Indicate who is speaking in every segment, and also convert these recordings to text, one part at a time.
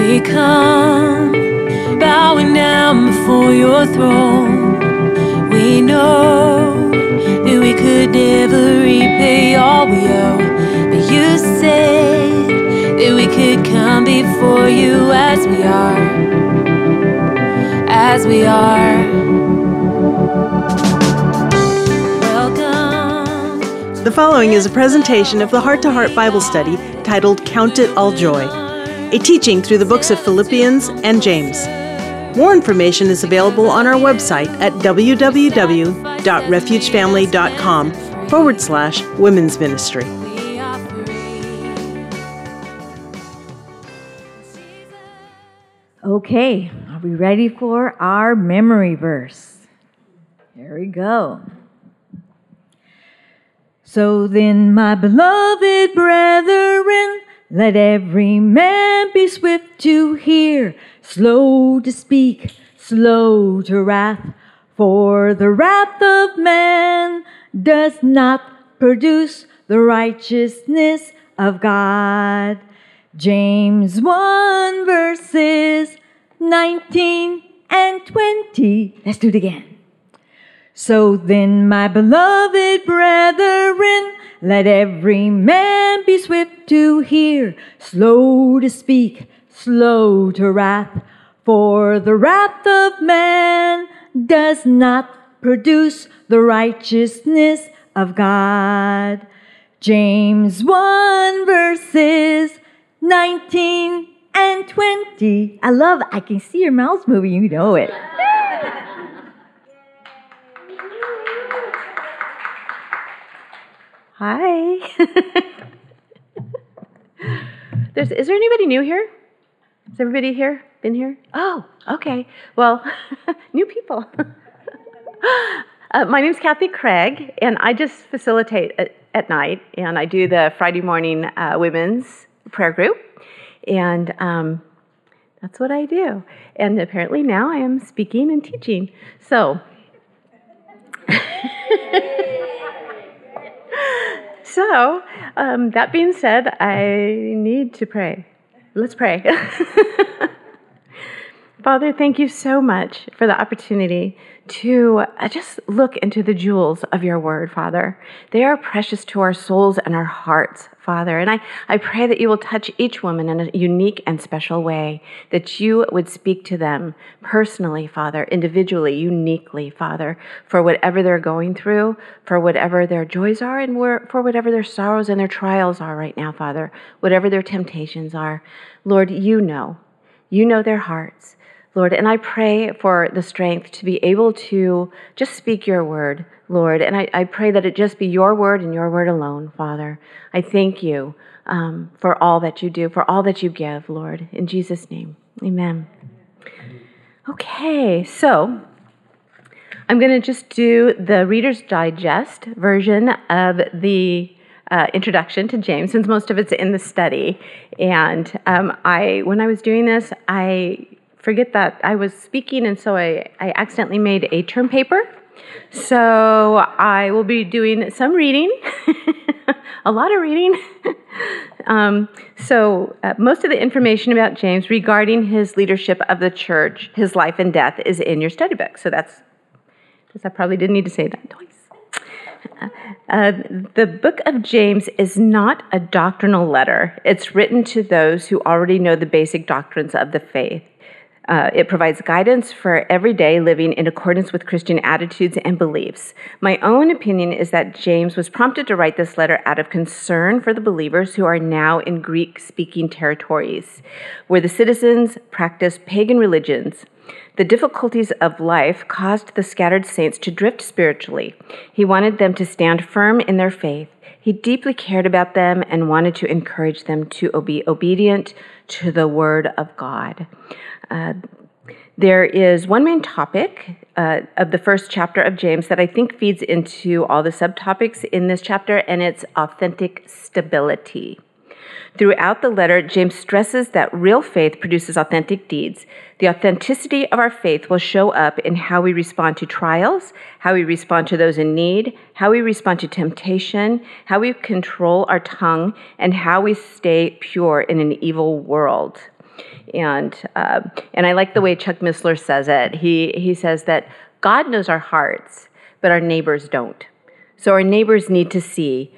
Speaker 1: we come, bowing down before your throne. We know that we could never repay all we owe, but you said that we could come before you as we are, as we are. Welcome.
Speaker 2: The following is a presentation of the Heart to Heart Bible study titled Count It All Joy, a teaching through the books of Philippians and James. More information is available on our website at www.refugefamily.com/women's ministry.
Speaker 3: Okay, are we ready for our memory verse? Here we go. So then, my beloved brethren, let every man be swift to hear, slow to speak, slow to wrath. For the wrath of man does not produce the righteousness of God. James 1 verses 19 and 20. Let's do it again. So then, my beloved brethren, let every man be swift to hear, slow to speak, slow to wrath. For the wrath of man does not produce the righteousness of God. James 1 verses 19 and 20. I can see your mouths moving, you know it.
Speaker 4: Hi. Is there anybody new here? Is everybody here? Been here? Oh, okay. Well, new people. My name's Kathy Craig, and I just facilitate at night, and I do the Friday morning women's prayer group, and that's what I do. And apparently now I am speaking and teaching. So. So, that being said, I need to pray. Let's pray. Father, thank you so much for the opportunity to just look into the jewels of your word, Father. They are precious to our souls and our hearts, Father. And I pray that you will touch each woman in a unique and special way, that you would speak to them personally, Father, individually, uniquely, Father, for whatever they're going through, for whatever their joys are, and for whatever their sorrows and their trials are right now, Father, whatever their temptations are. Lord, you know their hearts. Lord, and I pray for the strength to be able to just speak your word, Lord, and I pray that it just be your word and your word alone, Father. I thank you for all that you do, for all that you give, Lord. In Jesus' name, amen. Okay, so I'm going to just do the Reader's Digest version of the introduction to James, since most of it's in the study. And when I was doing this, I forget that I was speaking, and so I accidentally made a term paper. So I will be doing some reading, a lot of reading. So most of the information about James regarding his leadership of the church, his life and death, is in your study book. So that's, because I probably didn't need to say that twice. The book of James is not a doctrinal letter. It's written to those who already know the basic doctrines of the faith. It provides guidance for everyday living in accordance with Christian attitudes and beliefs. My own opinion is that James was prompted to write this letter out of concern for the believers who are now in Greek-speaking territories, where the citizens practice pagan religions. The difficulties of life caused the scattered saints to drift spiritually. He wanted them to stand firm in their faith. He deeply cared about them and wanted to encourage them to be obedient to the Word of God. There is one main topic of the first chapter of James that I think feeds into all the subtopics in this chapter, and it's authentic stability. Throughout the letter, James stresses that real faith produces authentic deeds. The authenticity of our faith will show up in how we respond to trials, how we respond to those in need, how we respond to temptation, how we control our tongue, and how we stay pure in an evil world. And I like the way Chuck Missler says it. He says that God knows our hearts, but our neighbors don't. So our neighbors need to see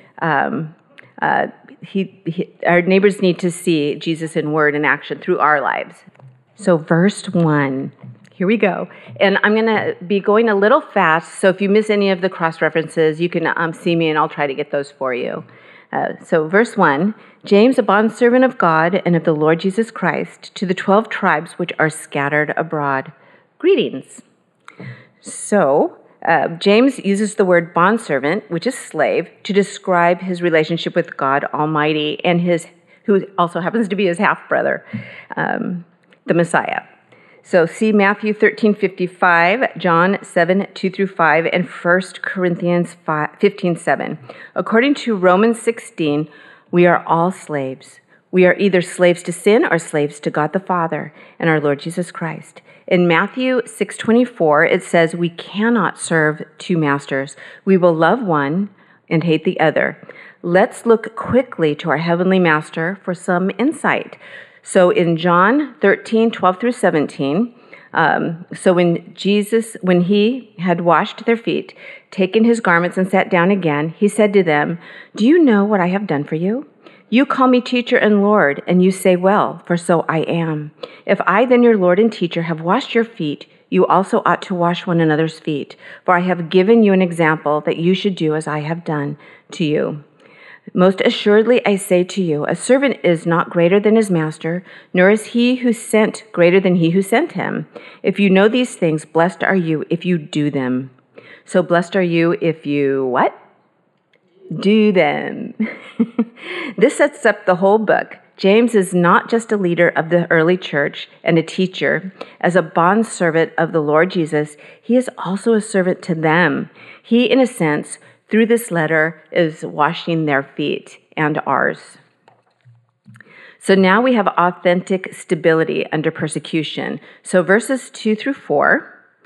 Speaker 4: our neighbors need to see Jesus in word and action through our lives. So verse 1, here we go. And I'm going to be going a little fast, so if you miss any of the cross references, you can see me and I'll try to get those for you. So verse 1, James, a bondservant of God and of the Lord Jesus Christ, to the 12 tribes which are scattered abroad. Greetings. So James uses the word bondservant, which is slave, to describe his relationship with God Almighty and who also happens to be his half-brother, the Messiah. So see Matthew 13:55, John 7:2-5, and 1 Corinthians 15:7. According to Romans 16, we are all slaves. We are either slaves to sin or slaves to God the Father and our Lord Jesus Christ. In Matthew 6:24, it says we cannot serve two masters. We will love one and hate the other. Let's look quickly to our heavenly master for some insight. So in John 13:12-17, so when he had washed their feet, taken his garments and sat down again, he said to them, "Do you know what I have done for you? You call me teacher and Lord, and you say, well, for so I am. If I then, your Lord and teacher, have washed your feet, you also ought to wash one another's feet. For I have given you an example that you should do as I have done to you. Most assuredly, I say to you, a servant is not greater than his master, nor is he who sent greater than he who sent him. If you know these things, blessed are you if you do them." So blessed are you if you what? Do them. This sets up the whole book. James is not just a leader of the early church and a teacher. As a bondservant of the Lord Jesus, he is also a servant to them. He, in a sense, through this letter, is washing their feet and ours. So now we have authentic stability under persecution. So verses 2-4,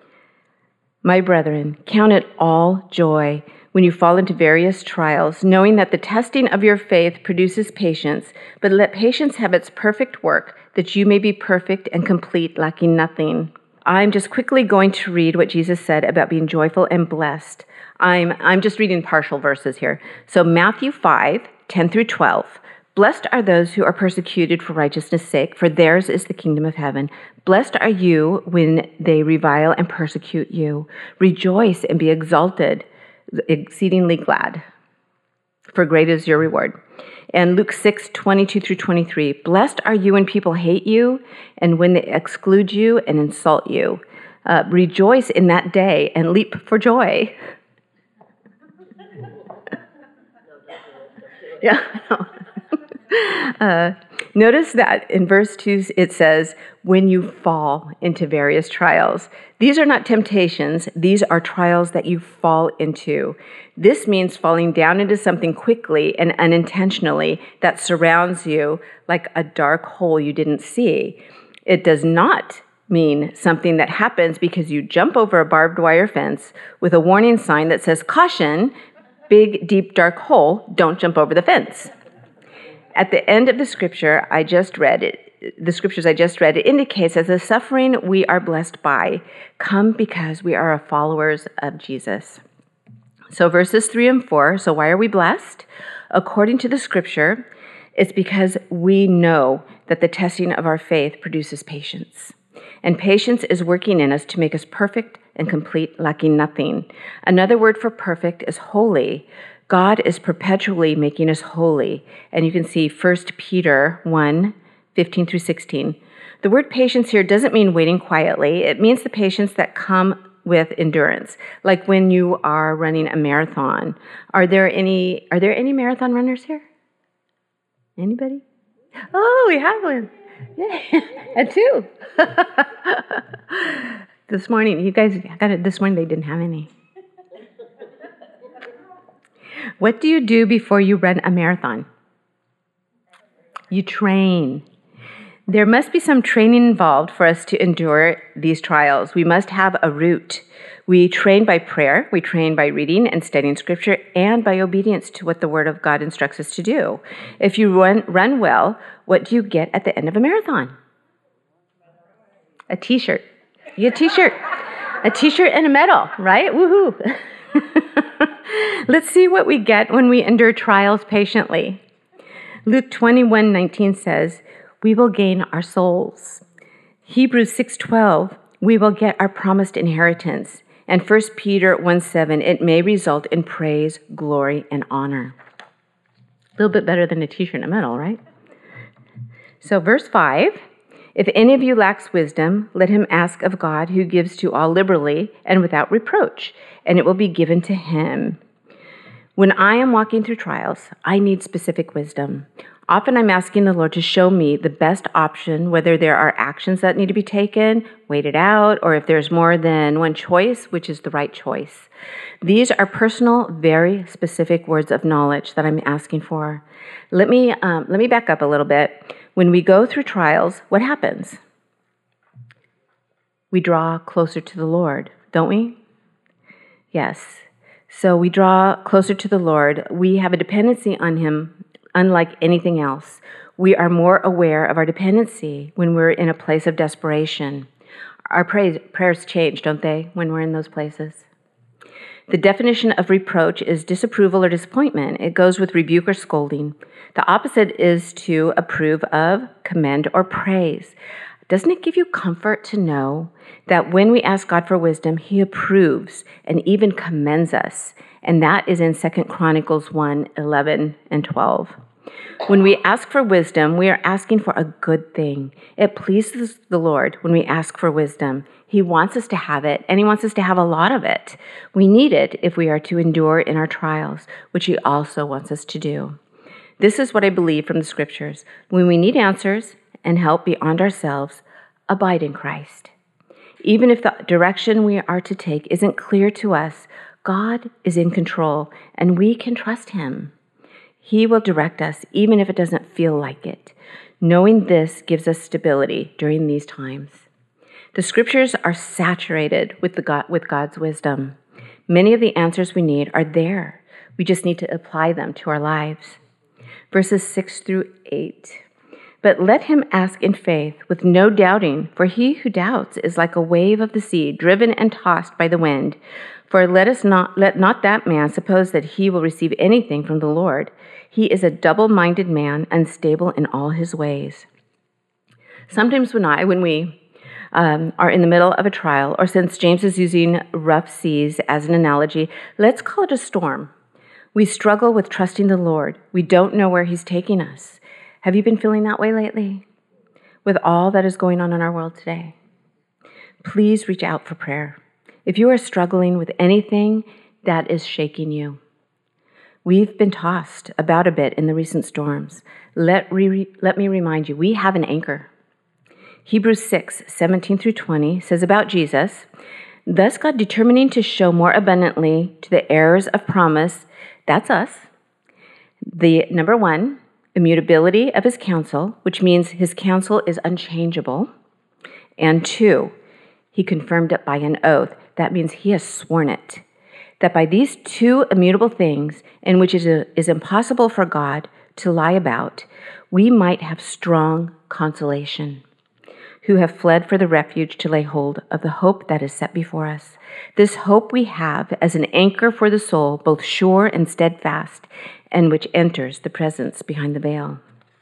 Speaker 4: "My brethren, count it all joy when you fall into various trials, knowing that the testing of your faith produces patience, but let patience have its perfect work, that you may be perfect and complete, lacking nothing." I'm just quickly going to read what Jesus said about being joyful and blessed. I'm just reading partial verses here. So Matthew 5:10-12. "Blessed are those who are persecuted for righteousness' sake, for theirs is the kingdom of heaven. Blessed are you when they revile and persecute you. Rejoice and be exalted, exceedingly glad, for great is your reward." And Luke 6:22-23, "Blessed are you when people hate you and when they exclude you and insult you. Rejoice in that day and leap for joy." Yeah. Notice that in verse 2 it says, "When you fall into various trials." These are not temptations. These are trials that you fall into. This means falling down into something quickly and unintentionally that surrounds you like a dark hole you didn't see. It does not mean something that happens because you jump over a barbed wire fence with a warning sign that says, "Caution, big, deep, dark hole, don't jump over the fence." At the end of the scripture I just read, it indicates that the suffering we are blessed by come because we are followers of Jesus. So verses 3 and 4, so why are we blessed? According to the scripture, it's because we know that the testing of our faith produces patience. And patience is working in us to make us perfect and complete, lacking nothing. Another word for perfect is holy. God is perpetually making us holy. And you can see 1 Peter 1:15-16. The word patience here doesn't mean waiting quietly. It means the patience that come with endurance, like when you are running a marathon. Are there any marathon runners here? Anybody? Oh, we have one. Yeah, and two. This morning, you guys got it. This morning they didn't have any. What do you do before you run a marathon? You train. There must be some training involved for us to endure these trials. We must have a route. We train by prayer, we train by reading and studying scripture, and by obedience to what the Word of God instructs us to do. If you run well, what do you get at the end of a marathon? A t-shirt. You get a t-shirt. A t-shirt and a medal, right? Woohoo. Let's see what we get when we endure trials patiently. Luke 21:19 says, we will gain our souls. Hebrews 6:12, we will get our promised inheritance. And 1 Peter 1:7, it may result in praise, glory, and honor. A little bit better than a t-shirt and a medal, right? So verse 5, if any of you lacks wisdom, let him ask of God, who gives to all liberally and without reproach, and it will be given to him. When I am walking through trials, I need specific wisdom. Often I'm asking the Lord to show me the best option, whether there are actions that need to be taken, wait it out, or if there's more than one choice, which is the right choice. These are personal, very specific words of knowledge that I'm asking for. Let me back up a little bit. When we go through trials, what happens? We draw closer to the Lord, don't we? Yes. So we draw closer to the Lord. We have a dependency on him unlike anything else. We are more aware of our dependency when we're in a place of desperation. Our prayers change, don't they, when we're in those places? The definition of reproach is disapproval or disappointment. It goes with rebuke or scolding. The opposite is to approve of, commend, or praise. Doesn't it give you comfort to know that when we ask God for wisdom, he approves and even commends us? And that is in 2 Chronicles 1:11 and 12. When we ask for wisdom, we are asking for a good thing. It pleases the Lord when we ask for wisdom. He wants us to have it, and he wants us to have a lot of it. We need it if we are to endure in our trials, which he also wants us to do. This is what I believe from the scriptures. When we need answers and help beyond ourselves, abide in Christ. Even if the direction we are to take isn't clear to us, God is in control, and we can trust him. He will direct us, even if it doesn't feel like it. Knowing this gives us stability during these times. The scriptures are saturated with God's wisdom. Many of the answers we need are there. We just need to apply them to our lives. Verses 6-8. But let him ask in faith with no doubting, for he who doubts is like a wave of the sea, driven and tossed by the wind. For let not that man suppose that he will receive anything from the Lord. He is a double-minded man, unstable in all his ways. Sometimes when we are in the middle of a trial, or since James is using rough seas as an analogy, let's call it a storm. We struggle with trusting the Lord. We don't know where he's taking us. Have you been feeling that way lately? With all that is going on in our world today? Please reach out for prayer. If you are struggling with anything that is shaking you, we've been tossed about a bit in the recent storms. Let me remind you, we have an anchor. Hebrews 6:17-20 says about Jesus, thus God determining to show more abundantly to the heirs of promise, that's us, the number one, immutability of his counsel, which means his counsel is unchangeable, and 2, he confirmed it by an oath. That means he has sworn it. That by these 2 immutable things, in which it is impossible for God to lie about, we might have strong consolation, who have fled for the refuge to lay hold of the hope that is set before us. This hope we have as an anchor for the soul, both sure and steadfast, and which enters the presence behind the veil.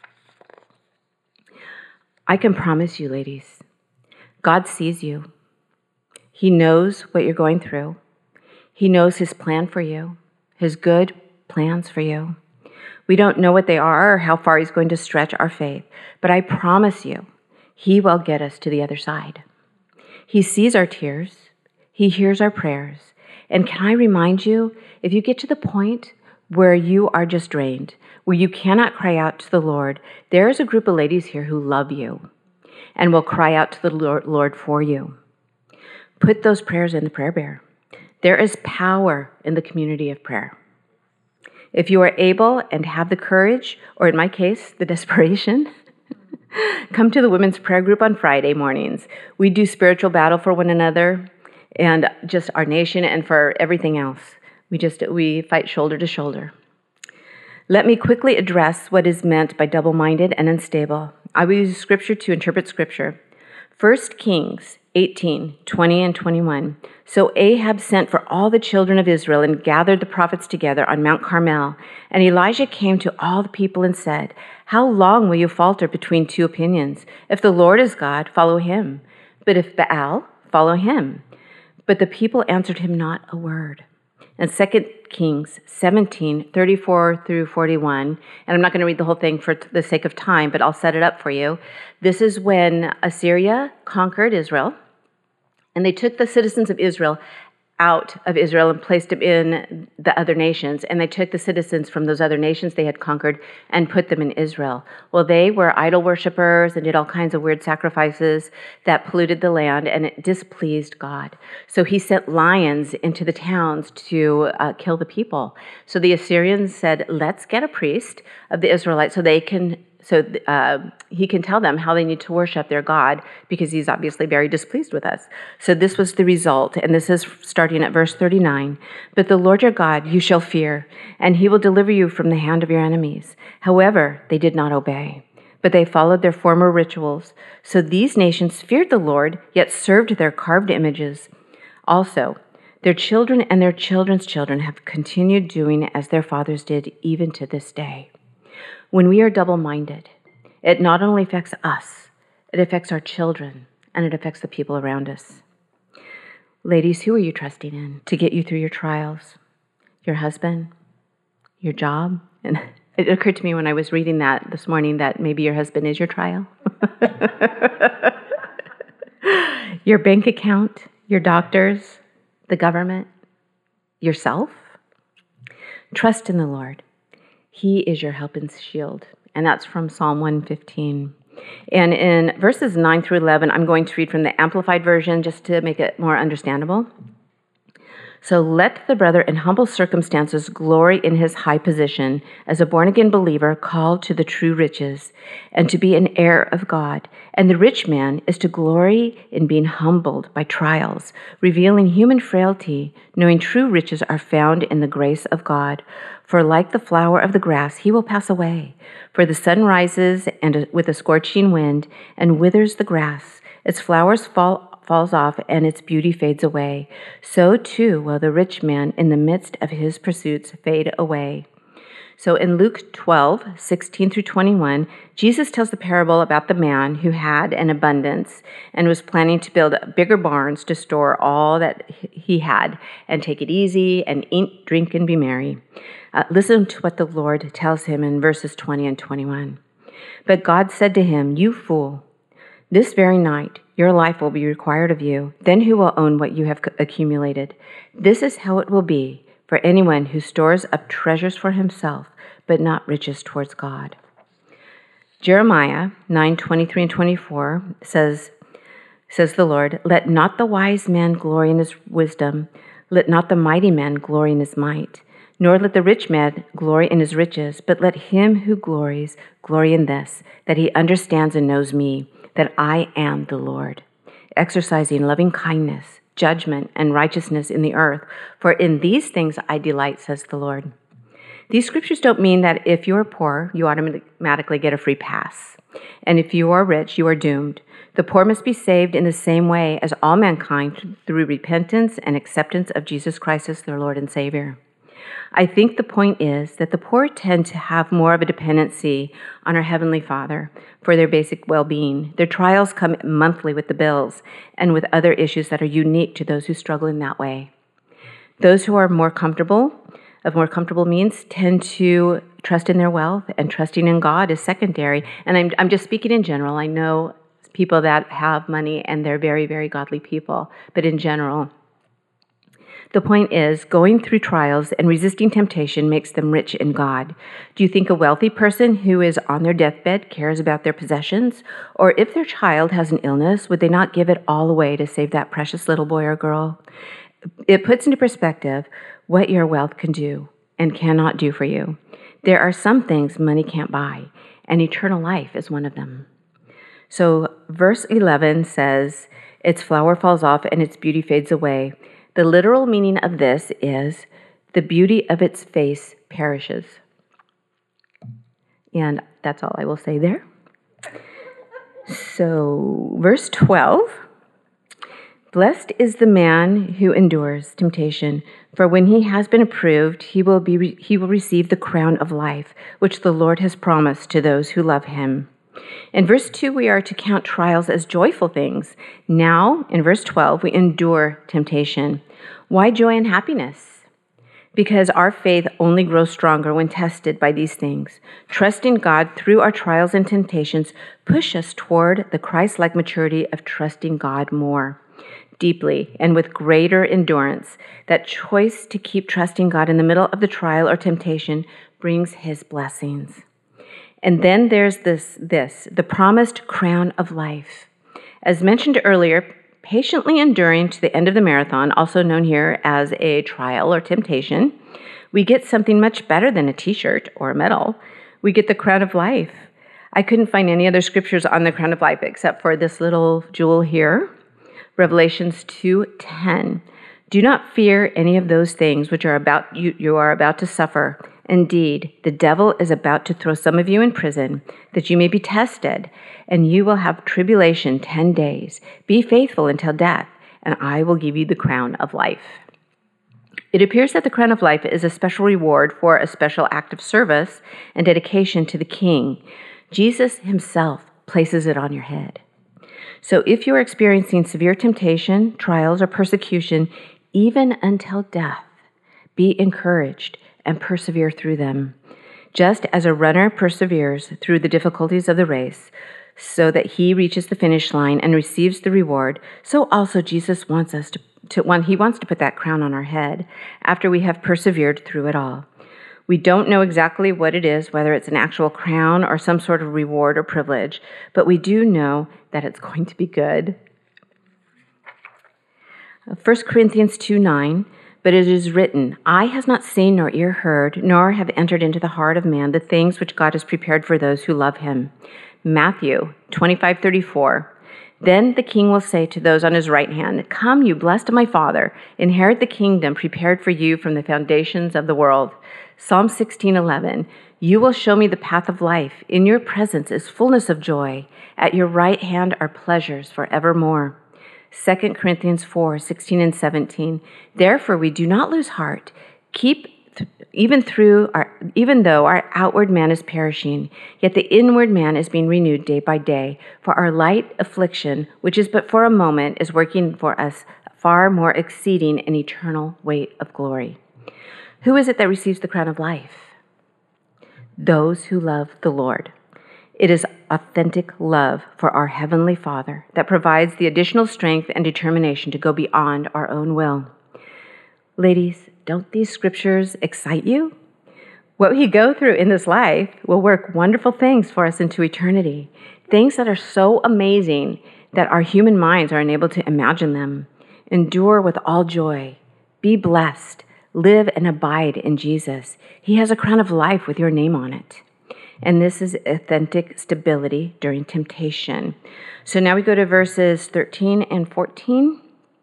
Speaker 4: I can promise you, ladies, God sees you. He knows what you're going through. He knows his plan for you, his good plans for you. We don't know what they are or how far he's going to stretch our faith, but I promise you, he will get us to the other side. He sees our tears. He hears our prayers. And can I remind you, if you get to the point where you are just drained, where you cannot cry out to the Lord, there is a group of ladies here who love you and will cry out to the Lord for you. Put those prayers in the prayer bear. There is power in the community of prayer. If you are able and have the courage, or in my case, the desperation, come to the women's prayer group on Friday mornings. We do spiritual battle for one another and just our nation and for everything else. We fight shoulder to shoulder. Let me quickly address what is meant by double-minded and unstable. I will use scripture to interpret scripture. 1 Kings 18, 20 and 21. So Ahab sent for all the children of Israel and gathered the prophets together on Mount Carmel. And Elijah came to all the people and said, "How long will you falter between two opinions? If the Lord is God, follow him. But if Baal, follow him." But the people answered him not a word. And 2 Kings 17, 34 through 41, and I'm not going to read the whole thing for the sake of time, but I'll set it up for you. This is when Assyria conquered Israel, and they took the citizens of Israel out of Israel and placed them in the other nations. And they took the citizens from those other nations they had conquered and put them in Israel. Well, they were idol worshipers and did all kinds of weird sacrifices that polluted the land, and it displeased God. So he sent lions into the towns to kill the people. So the Assyrians said, "Let's get a priest of the Israelites so he can tell them how they need to worship their God, because he's obviously very displeased with us." So this was the result, and this is starting at verse 39. "But the Lord your God you shall fear, and he will deliver you from the hand of your enemies." However, they did not obey, but they followed their former rituals. So these nations feared the Lord, yet served their carved images. Also, their children and their children's children have continued doing as their fathers did, even to this day. When we are double-minded, it not only affects us, it affects our children, and it affects the people around us. Ladies, who are you trusting in to get you through your trials? Your husband? Your job? And it occurred to me when I was reading that this morning that maybe your husband is your trial. Your bank account, your doctors, the government, yourself? Trust in the Lord. He is your help and shield. And that's from Psalm 115. And in verses 9 through 11, I'm going to read from the Amplified Version just to make it more understandable. "So let the brother in humble circumstances glory in his high position as a born-again believer called to the true riches and to be an heir of God. And the rich man is to glory in being humbled by trials, revealing human frailty, knowing true riches are found in the grace of God. For like the flower of the grass, he will pass away. For the sun rises and with a scorching wind and withers the grass. Its flowers falls off and its beauty fades away. So too will the rich man in the midst of his pursuits fade away." So in Luke 12, 16 through 21, Jesus tells the parable about the man who had an abundance and was planning to build bigger barns to store all that he had and take it easy and eat, drink, and be merry. Listen to what the Lord tells him in verses 20 and 21. "But God said to him, 'You fool, this very night your life will be required of you. Then who will own what you have accumulated? This is how it will be for anyone who stores up treasures for himself, but not riches towards God.'" Jeremiah 9:23 and 24 says the Lord, "Let not the wise man glory in his wisdom, let not the mighty man glory in his might, nor let the rich man glory in his riches, but let him who glories glory in this, that he understands and knows me, that I am the Lord, exercising loving kindness, judgment, and righteousness in the earth. For in these things I delight, says the Lord." These scriptures don't mean that if you are poor, you automatically get a free pass. And if you are rich, you are doomed. The poor must be saved in the same way as all mankind through repentance and acceptance of Jesus Christ as their Lord and Savior. I think the point is that the poor tend to have more of a dependency on our Heavenly Father for their basic well-being. Their trials come monthly with the bills and with other issues that are unique to those who struggle in that way. Those who are more comfortable means, tend to trust in their wealth, and trusting in God is secondary. And I'm just speaking in general. I know people that have money and they're very, very godly people, but in general, the point is, going through trials and resisting temptation makes them rich in God. Do you think a wealthy person who is on their deathbed cares about their possessions? Or if their child has an illness, would they not give it all away to save that precious little boy or girl? It puts into perspective what your wealth can do and cannot do for you. There are some things money can't buy, and eternal life is one of them. So verse 11 says, "Its flower falls off and its beauty fades away." The literal meaning of this is, the beauty of its face perishes. And that's all I will say there. So, verse 12. Blessed is the man who endures temptation, for when he has been approved, he will receive the crown of life, which the Lord has promised to those who love him. In verse 2, we are to count trials as joyful things. Now, in verse 12, we endure temptation. Why joy and happiness? Because our faith only grows stronger when tested by these things. Trusting God through our trials and temptations push us toward the Christ-like maturity of trusting God more deeply and with greater endurance. That choice to keep trusting God in the middle of the trial or temptation brings his blessings. And then there's the promised crown of life. As mentioned earlier, patiently enduring to the end of the marathon, also known here as a trial or temptation, we get something much better than a t-shirt or a medal. We get the crown of life. I couldn't find any other scriptures on the crown of life except for this little jewel here, Revelations 2:10. Do not fear any of those things which you are about to suffer. Indeed, the devil is about to throw some of you in prison, that you may be tested, and you will have tribulation 10 days. Be faithful until death, and I will give you the crown of life. It appears that the crown of life is a special reward for a special act of service and dedication to the King. Jesus himself places it on your head. So if you are experiencing severe temptation, trials, or persecution, even until death, be encouraged and persevere through them. Just as a runner perseveres through the difficulties of the race, so that he reaches the finish line and receives the reward, so also Jesus wants us he wants to put that crown on our head after we have persevered through it all. We don't know exactly what it is, whether it's an actual crown or some sort of reward or privilege, but we do know that it's going to be good. 1 Corinthians 2:9, but it is written, eye has not seen nor ear heard, nor have entered into the heart of man the things which God has prepared for those who love him. Matthew 25:34, then the king will say to those on his right hand, come, you blessed of my Father, inherit the kingdom prepared for you from the foundations of the world. Psalm 16:11, you will show me the path of life. In your presence is fullness of joy. At your right hand are pleasures forevermore. 2 Corinthians 4:16 and 17, therefore we do not lose heart. Even though our outward man is perishing, yet the inward man is being renewed day by day. For our light affliction, which is but for a moment, is working for us far more exceeding an eternal weight of glory. Who is it that receives the crown of life? Those who love the Lord. It is authentic love for our Heavenly Father that provides the additional strength and determination to go beyond our own will. Ladies, don't these scriptures excite you? What we go through in this life will work wonderful things for us into eternity, things that are so amazing that our human minds are unable to imagine them. Endure with all joy. Be blessed. Live and abide in Jesus. He has a crown of life with your name on it. And this is authentic stability during temptation. So now we go to verses 13 and 14.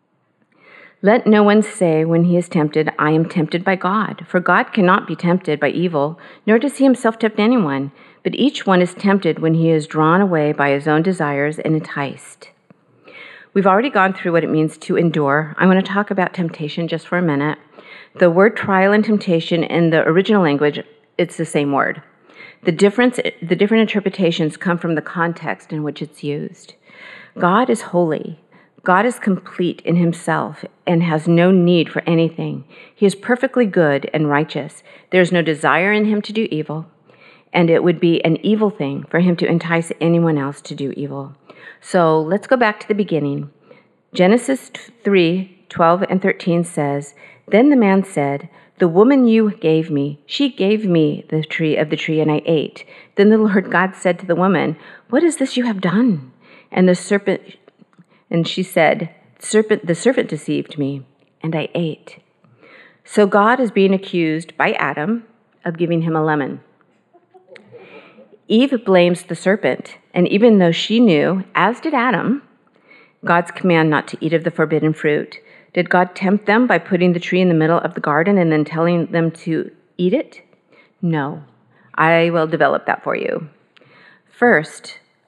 Speaker 4: Let no one say when he is tempted, I am tempted by God. For God cannot be tempted by evil, nor does he himself tempt anyone. But each one is tempted when he is drawn away by his own desires and enticed. We've already gone through what it means to endure. I want to talk about temptation just for a minute. The word trial and temptation in the original language, it's the same word. The different interpretations come from the context in which it's used. God is holy. God is complete in himself and has no need for anything. He is perfectly good and righteous. There is no desire in him to do evil, and it would be an evil thing for him to entice anyone else to do evil. So let's go back to the beginning. Genesis 3:12 and 13 says, then the man said, the woman you gave me, she gave me the tree and I ate. Then the Lord God said to the woman, what is this you have done? And she said, the serpent deceived me, and I ate. So God is being accused by Adam of giving him a lemon. Eve blames the serpent, and even though she knew, as did Adam, God's command not to eat of the forbidden fruit, did God tempt them by putting the tree in the middle of the garden and then telling them to eat it? No. I will develop that for you. First,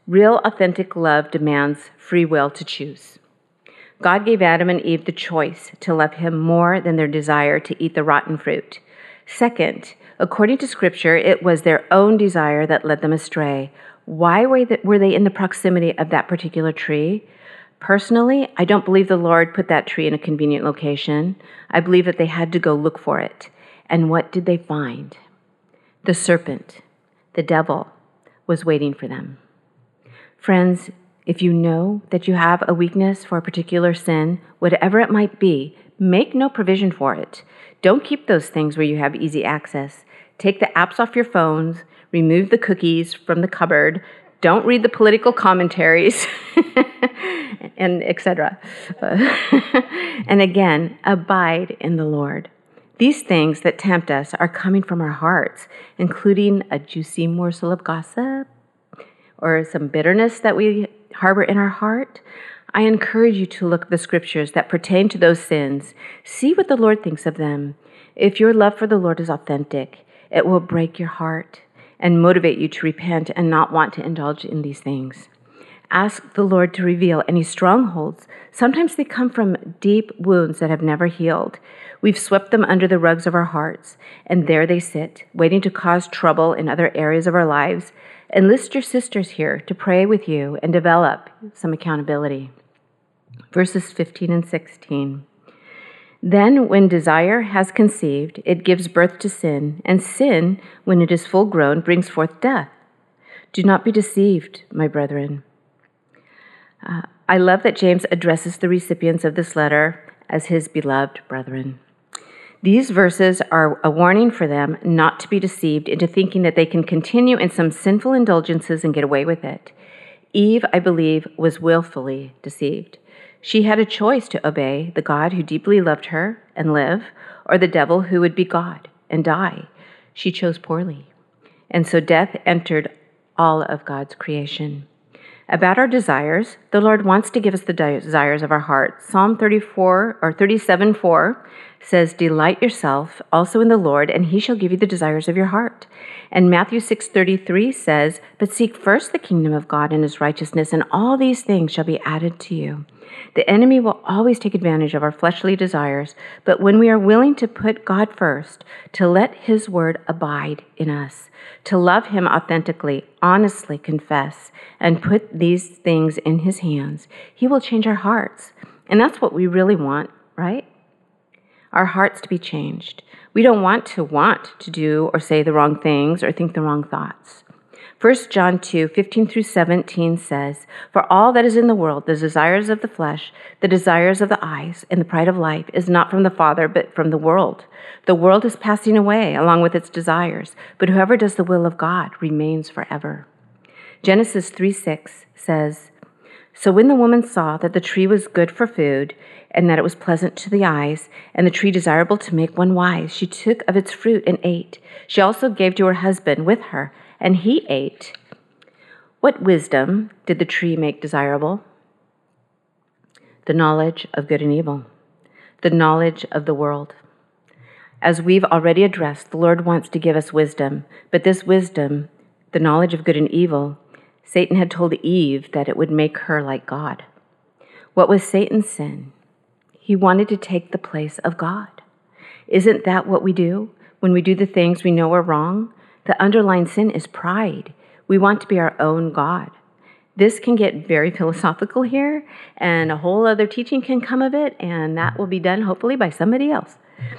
Speaker 4: Real, authentic love demands free will to choose. God gave Adam and Eve the choice to love him more than their desire to eat the rotten fruit. Second, according to Scripture, it was their own desire that led them astray. Why were they in the proximity of that particular tree? Personally, I don't believe the Lord put that tree in a convenient location. I believe that they had to go look for it. And what did they find? The serpent, the devil, was waiting for them. Friends, if you know that you have a weakness for a particular sin, whatever it might be, make no provision for it. Don't keep those things where you have easy access. Take the apps off your phones, remove the cookies from the cupboard, don't read the political commentaries, and etc. And again, abide in the Lord. These things that tempt us are coming from our hearts, including a juicy morsel of gossip or some bitterness that we harbor in our heart. I encourage you to look at the scriptures that pertain to those sins. See what the Lord thinks of them. If your love for the Lord is authentic, it will break your heart and motivate you to repent and not want to indulge in these things. Ask the Lord to reveal any strongholds. Sometimes they come from deep wounds that have never healed. We've swept them under the rugs of our hearts, and there they sit, waiting to cause trouble in other areas of our lives. Enlist your sisters here to pray with you and develop some accountability. Verses 15 and 16. Then when desire has conceived, it gives birth to sin, and sin, when it is full grown, brings forth death. Do not be deceived, my brethren. I love that James addresses the recipients of this letter as his beloved brethren. These verses are a warning for them not to be deceived into thinking that they can continue in some sinful indulgences and get away with it. Eve, I believe, was willfully deceived. She had a choice to obey the God who deeply loved her and live, or the devil who would be God and die. She chose poorly. And so death entered all of God's creation. About our desires, the Lord wants to give us the desires of our heart. Psalm 37:4 says, "Delight yourself also in the Lord, and he shall give you the desires of your heart." And Matthew 6:33 says, "But seek first the kingdom of God and his righteousness, and all these things shall be added to you." The enemy will always take advantage of our fleshly desires, but when we are willing to put God first, to let his word abide in us, to love him authentically, honestly confess, and put these things in his hands, he will change our hearts. And that's what we really want, right? Our hearts to be changed. We don't want to do or say the wrong things or think the wrong thoughts. 1 John 2:15-17 says, "For all that is in the world, the desires of the flesh, the desires of the eyes, and the pride of life is not from the Father, but from the world. The world is passing away along with its desires, but whoever does the will of God remains forever." Genesis 3:6 says, "So when the woman saw that the tree was good for food, and that it was pleasant to the eyes, and the tree desirable to make one wise, she took of its fruit and ate. She also gave to her husband with her, and he ate." What wisdom did the tree make desirable? The knowledge of good and evil, the knowledge of the world. As we've already addressed, the Lord wants to give us wisdom, but this wisdom, the knowledge of good and evil, Satan had told Eve that it would make her like God. What was Satan's sin? He wanted to take the place of God. Isn't that what we do when we do the things we know are wrong? The underlying sin is pride. We want to be our own God. This can get very philosophical here, and a whole other teaching can come of it, and that will be done hopefully by somebody else.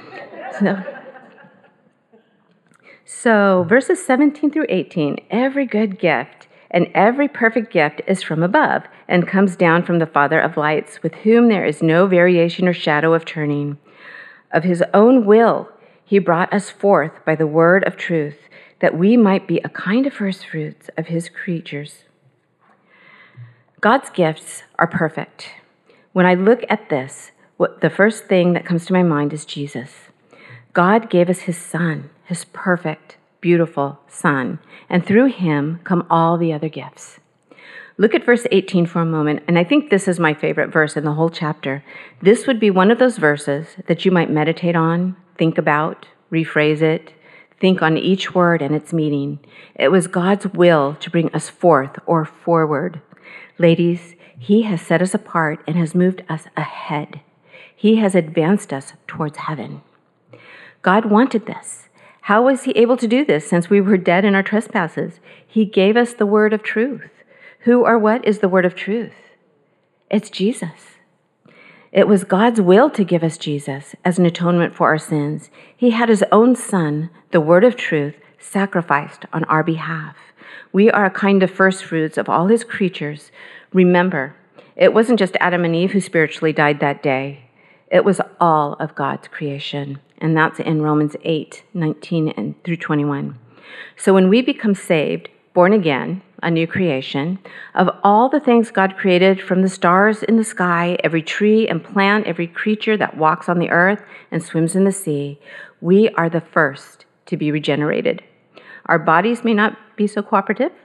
Speaker 4: So verses 17-18, every good gift and every perfect gift is from above and comes down from the Father of lights, with whom there is no variation or shadow of turning. Of his own will, he brought us forth by the word of truth, that we might be a kind of first fruits of his creatures. God's gifts are perfect. When I look at this, the first thing that comes to my mind is Jesus. God gave us his Son, his perfect, beautiful Son, and through him come all the other gifts. Look at verse 18 for a moment, and I think this is my favorite verse in the whole chapter. This would be one of those verses that you might meditate on, think about, rephrase it, Think on each word and its meaning. It was God's will to bring us forth or forward. Ladies, He has set us apart and has moved us ahead. He has advanced us towards heaven. God wanted this. How was He able to do this since we were dead in our trespasses? He gave us the word of truth. Who or what is the word of truth? It's Jesus. It was God's will to give us Jesus as an atonement for our sins. He had His own Son, the word of truth, sacrificed on our behalf. We are a kind of first fruits of all His creatures. Remember, it wasn't just Adam and Eve who spiritually died that day. It was all of God's creation. And that's in Romans 8:19 through 21. So when we become saved, born again, a new creation, of all the things God created, from the stars in the sky, every tree and plant, every creature that walks on the earth and swims in the sea, we are the first to be regenerated. Our bodies may not be so cooperative,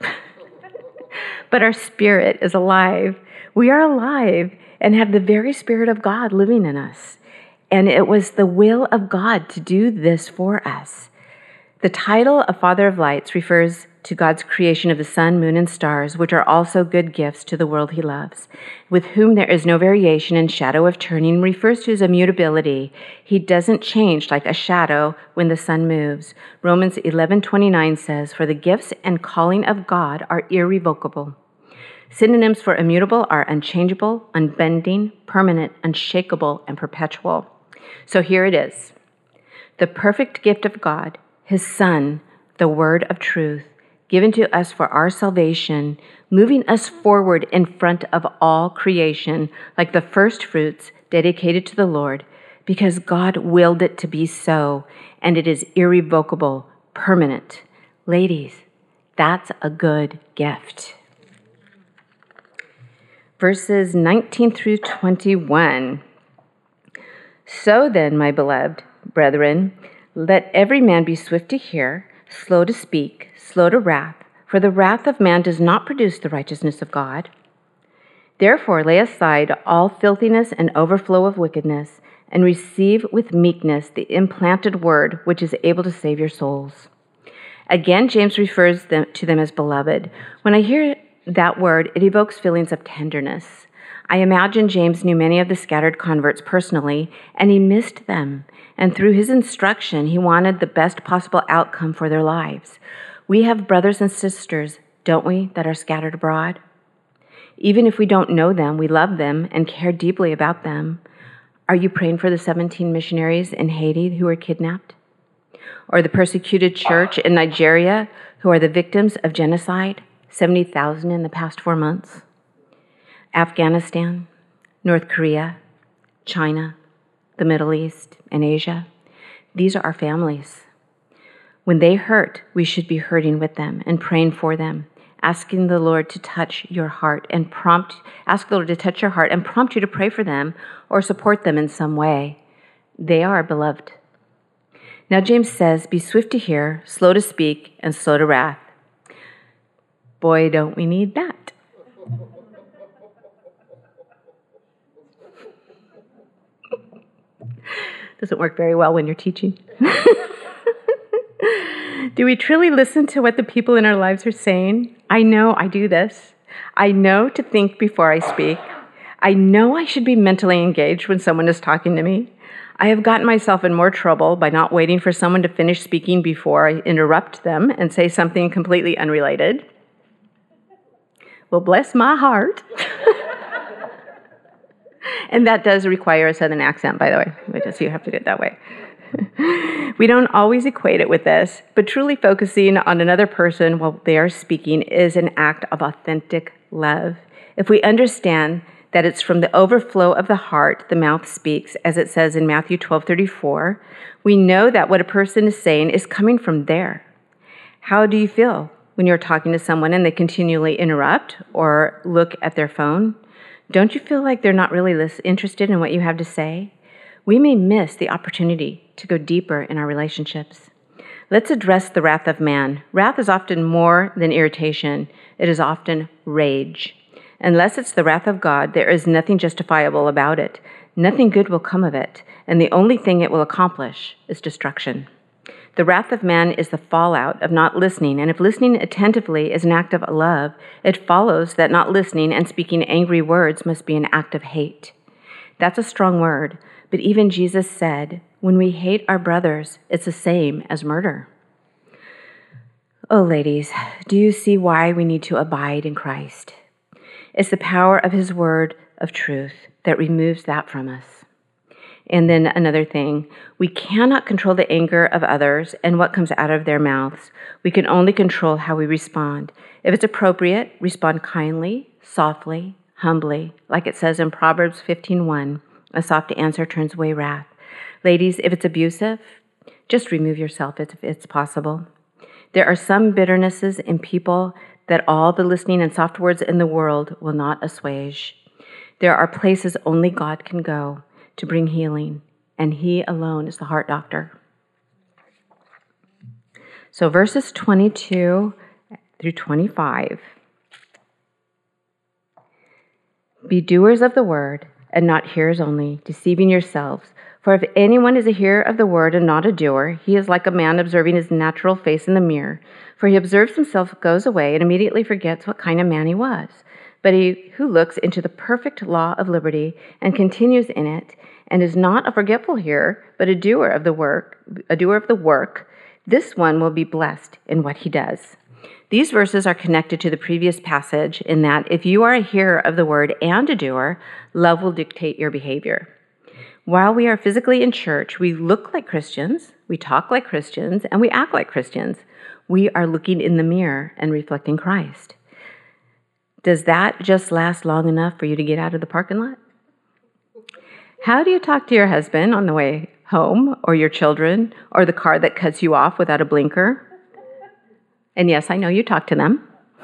Speaker 4: but our spirit is alive. We are alive and have the very Spirit of God living in us. And it was the will of God to do this for us. The title of Father of Lights refers to God's creation of the sun, moon, and stars, which are also good gifts to the world He loves, with whom there is no variation and shadow of turning, refers to His immutability. He doesn't change like a shadow when the sun moves. Romans 11:29 says, "For the gifts and calling of God are irrevocable." Synonyms for immutable are unchangeable, unbending, permanent, unshakable, and perpetual. So here it is. The perfect gift of God, His Son, the word of truth, given to us for our salvation, moving us forward in front of all creation, like the first fruits dedicated to the Lord, because God willed it to be so, and it is irrevocable, permanent. Ladies, that's a good gift. Verses 19 through 21. So then, my beloved brethren, let every man be swift to hear, slow to speak, slow to wrath, for the wrath of man does not produce the righteousness of God. Therefore lay aside all filthiness and overflow of wickedness, and receive with meekness the implanted word which is able to save your souls. Again, James refers to them as beloved. When I hear that word, it evokes feelings of tenderness. I imagine James knew many of the scattered converts personally, and he missed them. And through his instruction, he wanted the best possible outcome for their lives. We have brothers and sisters, don't we, that are scattered abroad? Even if we don't know them, we love them and care deeply about them. Are you praying for the 17 missionaries in Haiti who were kidnapped? Or the persecuted church in Nigeria who are the victims of genocide, 70,000 in the past 4 months? Afghanistan, North Korea, China, the Middle East, and Asia. These are our families. When they hurt, we should be hurting with them and praying for them, asking the Lord to touch your heart and ask the Lord to touch your heart and prompt you to pray for them or support them in some way. They are beloved. Now James says, be swift to hear, slow to speak, and slow to wrath. Boy, don't we need that. Doesn't work very well when you're teaching. Do we truly listen to what the people in our lives are saying? I know I do this. I know to think before I speak. I know I should be mentally engaged when someone is talking to me. I have gotten myself in more trouble by not waiting for someone to finish speaking before I interrupt them and say something completely unrelated. Well, bless my heart. And that does require a Southern accent, by the way. So you have to do it that way. We don't always equate it with this, but truly focusing on another person while they are speaking is an act of authentic love. If we understand that it's from the overflow of the heart the mouth speaks, as it says in Matthew 12:34, we know that what a person is saying is coming from there. How do you feel when you're talking to someone and they continually interrupt or look at their phone? Don't you feel like they're not really interested in what you have to say? We may miss the opportunity to go deeper in our relationships. Let's address the wrath of man. Wrath is often more than irritation. It is often rage. Unless it's the wrath of God, there is nothing justifiable about it. Nothing good will come of it, and the only thing it will accomplish is destruction. The wrath of man is the fallout of not listening, and if listening attentively is an act of love, it follows that not listening and speaking angry words must be an act of hate. That's a strong word, but even Jesus said, when we hate our brothers, it's the same as murder. Oh, ladies, do you see why we need to abide in Christ? It's the power of his word of truth that removes that from us. And then another thing, we cannot control the anger of others and what comes out of their mouths. We can only control how we respond. If it's appropriate, respond kindly, softly, humbly, like it says in Proverbs 15:1, a soft answer turns away wrath. Ladies, if it's abusive, just remove yourself if it's possible. There are some bitternesses in people that all the listening and soft words in the world will not assuage. There are places only God can go to bring healing, and he alone is the heart doctor. So verses 22 through 25. Be doers of the word and not hearers only, deceiving yourselves. For if anyone is a hearer of the word and not a doer, he is like a man observing his natural face in the mirror. For he observes himself, goes away, and immediately forgets what kind of man he was. But he who looks into the perfect law of liberty and continues in it, and is not a forgetful hearer, but a doer of the work, this one will be blessed in what he does. These verses are connected to the previous passage in that if you are a hearer of the word and a doer, love will dictate your behavior. While we are physically in church, we look like Christians, we talk like Christians, and we act like Christians. We are looking in the mirror and reflecting Christ. Does that just last long enough for you to get out of the parking lot? How do you talk to your husband on the way home, or your children, or the car that cuts you off without a blinker? And yes, I know you talk to them.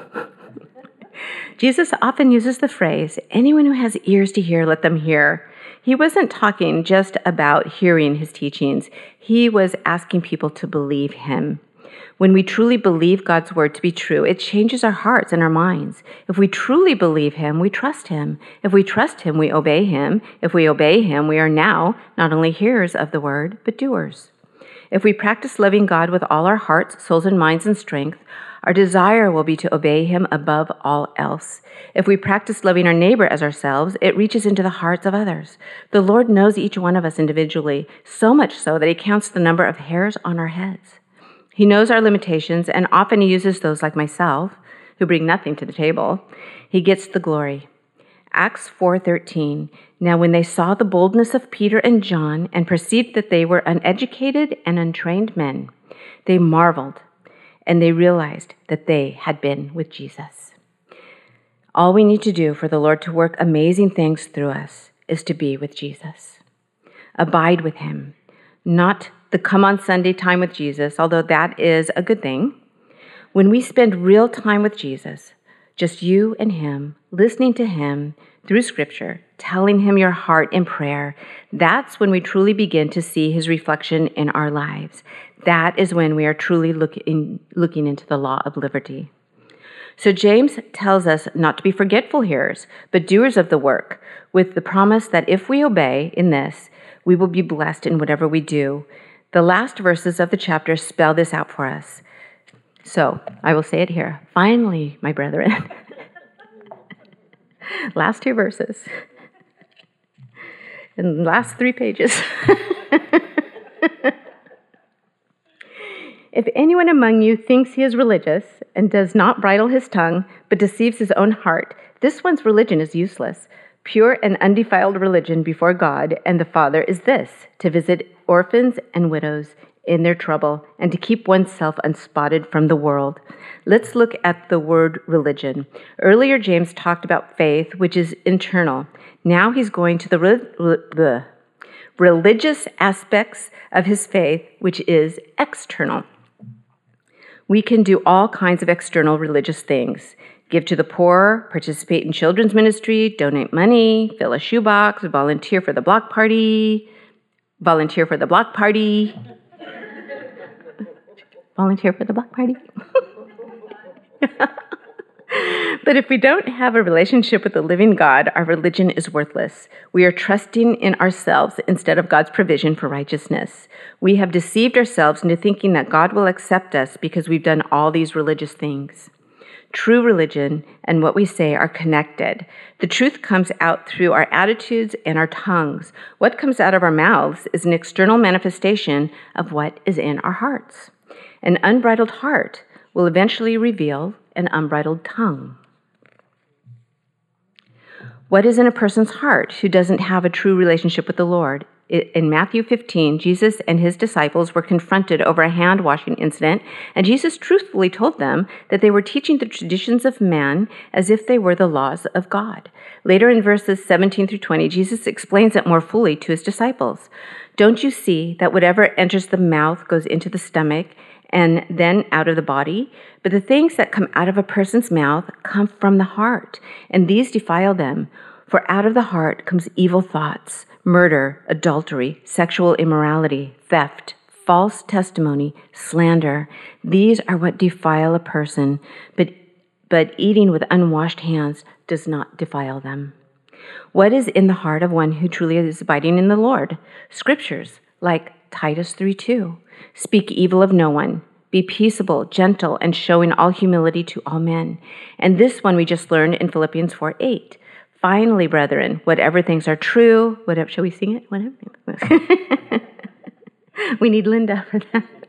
Speaker 4: Jesus often uses the phrase, anyone who has ears to hear, let them hear. He wasn't talking just about hearing his teachings. He was asking people to believe him. When we truly believe God's word to be true, it changes our hearts and our minds. If we truly believe him, we trust him. If we trust him, we obey him. If we obey him, we are now not only hearers of the word, but doers. If we practice loving God with all our hearts, souls, and minds and strength, our desire will be to obey him above all else. If we practice loving our neighbor as ourselves, it reaches into the hearts of others. The Lord knows each one of us individually, so much so that he counts the number of hairs on our heads. He knows our limitations, and often he uses those like myself, who bring nothing to the table. He gets the glory. Acts 4:13. Now when they saw the boldness of Peter and John and perceived that they were uneducated and untrained men, they marveled, and they realized that they had been with Jesus. All we need to do for the Lord to work amazing things through us is to be with Jesus. Abide with him, not the come on Sunday time with Jesus, although that is a good thing. When we spend real time with Jesus, just you and him, listening to him through Scripture, telling him your heart in prayer, that's when we truly begin to see his reflection in our lives. That is when we are truly looking into the law of liberty. So James tells us not to be forgetful hearers, but doers of the work, with the promise that if we obey in this, we will be blessed in whatever we do. The last verses of the chapter spell this out for us. So I will say it here. Finally, my brethren, last two verses, and the last 3 pages. If anyone among you thinks he is religious and does not bridle his tongue, but deceives his own heart, this one's religion is useless. Pure and undefiled religion before God and the Father is this, to visit orphans and widows in their trouble and to keep oneself unspotted from the world. Let's look at the word religion. Earlier, James talked about faith, which is internal. Now he's going to the religious aspects of his faith, which is external. We can do all kinds of external religious things. Give to the poor, participate in children's ministry, donate money, fill a shoebox, volunteer for the block party, volunteer for the block party. But if we don't have a relationship with the living God, our religion is worthless. We are trusting in ourselves instead of God's provision for righteousness. We have deceived ourselves into thinking that God will accept us because we've done all these religious things. True religion and what we say are connected. The truth comes out through our attitudes and our tongues. What comes out of our mouths is an external manifestation of what is in our hearts. An unbridled heart will eventually reveal an unbridled tongue. What is in a person's heart who doesn't have a true relationship with the Lord? In Matthew 15, Jesus and his disciples were confronted over a hand-washing incident, and Jesus truthfully told them that they were teaching the traditions of man as if they were the laws of God. Later in verses 17 through 20, Jesus explains it more fully to his disciples. Don't you see that whatever enters the mouth goes into the stomach and then out of the body? But the things that come out of a person's mouth come from the heart, and these defile them. For out of the heart comes evil thoughts, murder, adultery, sexual immorality, theft, false testimony, slander. These are what defile a person, but eating with unwashed hands does not defile them. What is in the heart of one who truly is abiding in the Lord? Scriptures like Titus 3:2. Speak evil of no one. Be peaceable, gentle, and showing all humility to all men. And this one we just learned in Philippians 4:8. Finally, brethren, whatever things are true, whatever, shall we sing it? Whatever. We need Linda for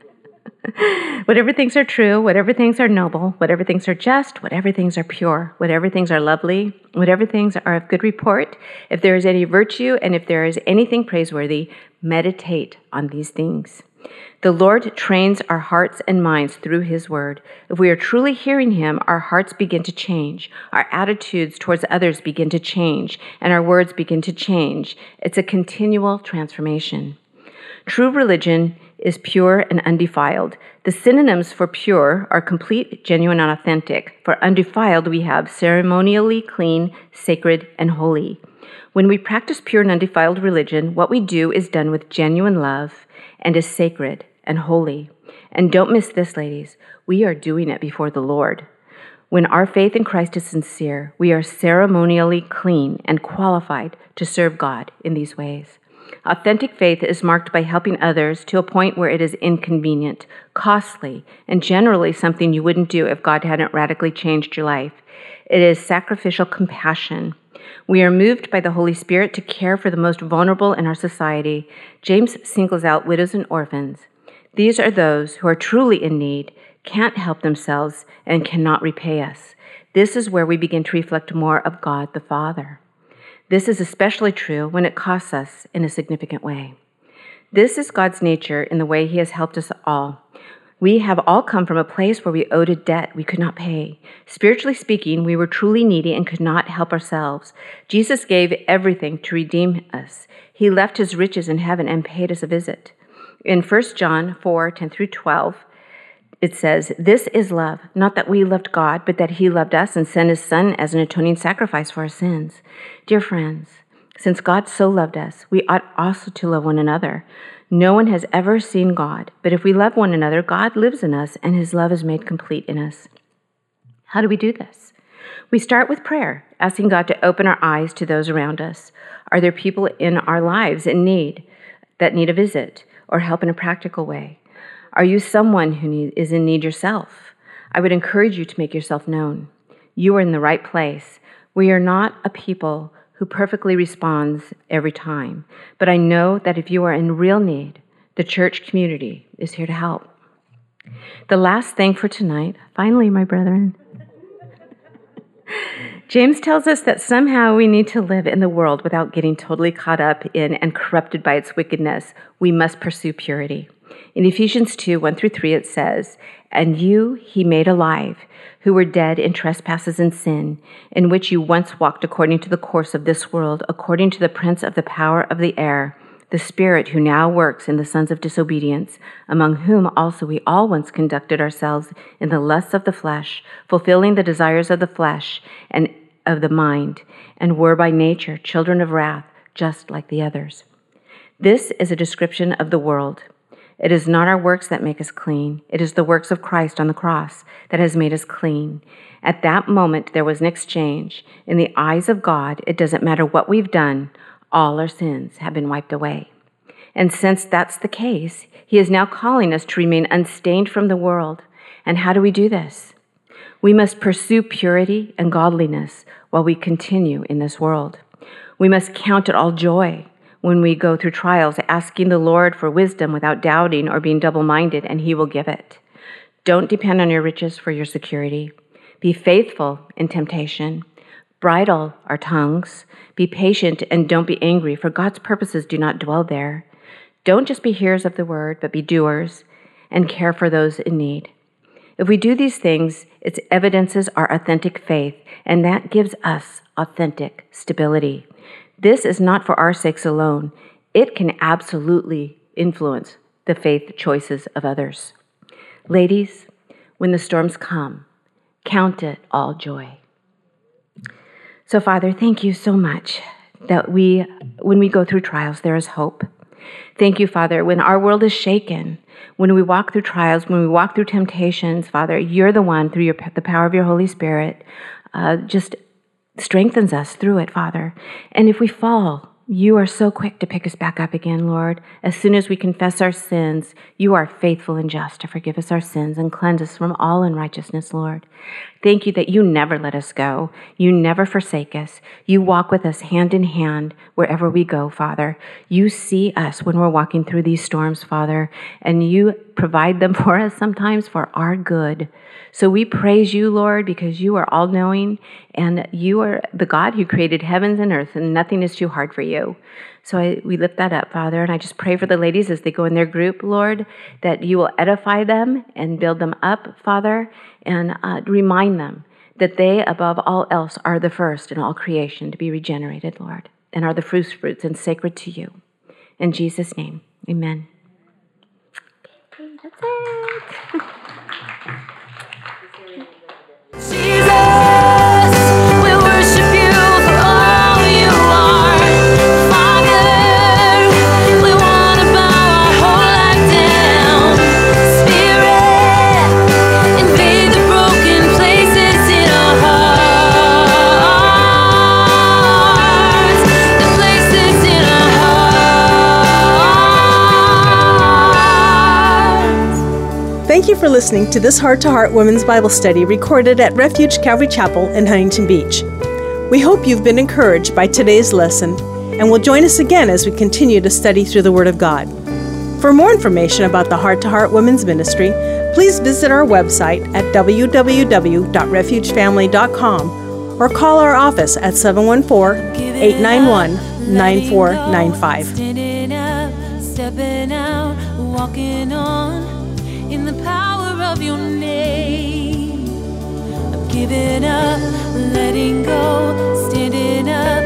Speaker 4: that. Whatever things are true, whatever things are noble, whatever things are just, whatever things are pure, whatever things are lovely, whatever things are of good report, if there is any virtue and if there is anything praiseworthy, meditate on these things. The Lord trains our hearts and minds through his word. If we are truly hearing him, our hearts begin to change. Our attitudes towards others begin to change, and our words begin to change. It's a continual transformation. True religion is pure and undefiled. The synonyms for pure are complete, genuine, and authentic. For undefiled, we have ceremonially clean, sacred, and holy. When we practice pure and undefiled religion, what we do is done with genuine love and is sacred and holy. And don't miss this, ladies. We are doing it before the Lord. When our faith in Christ is sincere, we are ceremonially clean and qualified to serve God in these ways. Authentic faith is marked by helping others to a point where it is inconvenient, costly, and generally something you wouldn't do if God hadn't radically changed your life. It is sacrificial compassion. We are moved by the Holy Spirit to care for the most vulnerable in our society. James singles out widows and orphans. These are those who are truly in need, can't help themselves, and cannot repay us. This is where we begin to reflect more of God the Father. This is especially true when it costs us in a significant way. This is God's nature in the way he has helped us all. We have all come from a place where we owed a debt we could not pay. Spiritually speaking, we were truly needy and could not help ourselves. Jesus gave everything to redeem us. He left his riches in heaven and paid us a visit. In 1 John 4:10 through 12, it says, "This is love, not that we loved God, but that he loved us and sent his Son as an atoning sacrifice for our sins." Dear friends, since God so loved us, we ought also to love one another. No one has ever seen God, but if we love one another, God lives in us and his love is made complete in us. How do we do this? We start with prayer, asking God to open our eyes to those around us. Are there people in our lives in need that need a visit or help in a practical way? Are you someone who is in need yourself? I would encourage you to make yourself known. You are in the right place. We are not a people who perfectly responds every time, but I know that if you are in real need, the church community is here to help. The last thing for tonight, finally, my brethren, James tells us that somehow we need to live in the world without getting totally caught up in and corrupted by its wickedness. We must pursue purity. In Ephesians 2:1 through 3, it says, "And you he made alive, who were dead in trespasses and sin, in which you once walked according to the course of this world, according to the prince of the power of the air, the spirit who now works in the sons of disobedience, among whom also we all once conducted ourselves in the lusts of the flesh, fulfilling the desires of the flesh and of the mind, and were by nature children of wrath, just like the others." This is a description of the world. It is not our works that make us clean. It is the works of Christ on the cross that has made us clean. At that moment, there was an exchange. In the eyes of God, it doesn't matter what we've done. All our sins have been wiped away. And since that's the case, he is now calling us to remain unstained from the world. And how do we do this? We must pursue purity and godliness while we continue in this world. We must count it all joy when we go through trials, asking the Lord for wisdom without doubting or being double-minded, and he will give it. Don't depend on your riches for your security. Be faithful in temptation. Bridle our tongues. Be patient and don't be angry, for God's purposes do not dwell there. Don't just be hearers of the word, but be doers and care for those in need. If we do these things, it evidences our authentic faith, and that gives us authentic stability. This is not for our sakes alone. It can absolutely influence the faith choices of others. Ladies, when the storms come, count it all joy. So, Father, thank you so much that when we go through trials, there is hope. Thank you, Father, when our world is shaken, when we walk through trials, when we walk through temptations, Father, you're the one, through the power of your Holy Spirit, just strengthens us through it, Father. And if we fall, you are so quick to pick us back up again, Lord. As soon as we confess our sins, you are faithful and just to forgive us our sins and cleanse us from all unrighteousness, Lord. Thank you that you never let us go. You never forsake us. You walk with us hand in hand wherever we go, Father. You see us when we're walking through these storms, Father, and you provide them for us sometimes for our good. So we praise you, Lord, because you are all-knowing, and you are the God who created heavens and earth, and nothing is too hard for you. So we lift that up, Father, and I just pray for the ladies as they go in their group, Lord, that you will edify them and build them up, Father, and remind them that they, above all else, are the first in all creation to be regenerated, Lord, and are the first fruits and sacred to you. In Jesus' name, amen. Okay, that's it.
Speaker 2: Thank you for listening to this Heart to Heart Women's Bible Study recorded at Refuge Calvary Chapel in Huntington Beach. We hope you've been encouraged by today's lesson and will join us again as we continue to study through the Word of God. For more information about the Heart to Heart Women's Ministry, please visit our website at www.refugefamily.com or call our office at 714-891-9495.
Speaker 1: Standing up, stepping out, walking on in the power of your name. I'm giving up, letting go, standing up,